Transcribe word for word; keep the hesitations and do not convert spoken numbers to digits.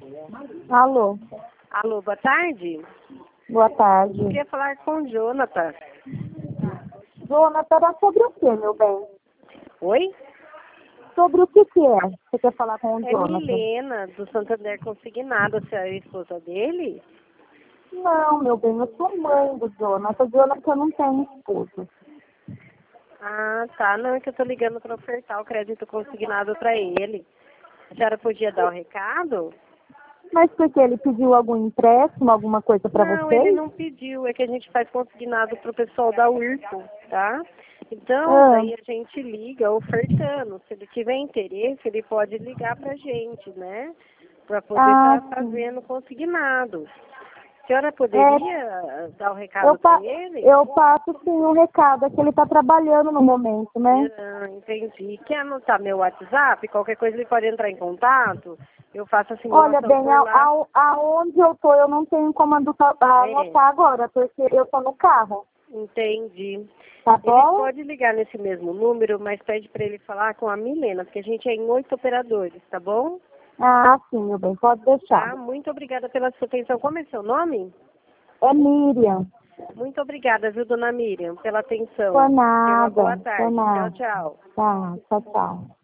Alô? Alô, boa tarde. Boa tarde. Eu queria falar com o Jonathan. Jonathan, era sobre o que, meu bem? Oi? Sobre o que que é? Você quer falar com o É Jonathan? Milena, do Santander Consignado. Você é a esposa dele? Não, meu bem, eu sou mãe do Jonathan. O Jonathan não tem esposa. Ah, tá. Não, é que eu tô ligando para ofertar o crédito consignado para ele. A senhora podia dar o recado? Mas porque ele pediu algum empréstimo, alguma coisa para Não, ele vocês? não pediu. É que a gente faz consignado pro pessoal da Whirlpool, tá? Então, Ah, daí a gente liga ofertando. Se ele tiver interesse, ele pode ligar pra gente, né? Para poder ah, estar sim. fazendo consignado. A senhora É, poderia dar o recado eu, para pa ele? eu passo sim um recado, é que ele está trabalhando no momento, né? Ah, entendi. Quer anotar meu WhatsApp? Qualquer coisa ele pode entrar em contato. Eu faço a Olha simulação bem, por a, lá. a, aonde eu tô, eu não tenho como anotar É, anotar agora, porque eu tô no carro, entendi. tá Ele bom? pode ligar nesse mesmo número, mas pede para ele falar com a Milena, porque a gente é em oito operadores, tá bom? Ah, sim, meu bem, pode deixar. Tá? Muito obrigada pela sua atenção. Como é seu nome? É Miriam. Muito obrigada, viu, dona Miriam, pela Por atenção. Tenha uma boa nada, por tarde. Tchau, nada. tchau. Tá, tchau, tchau.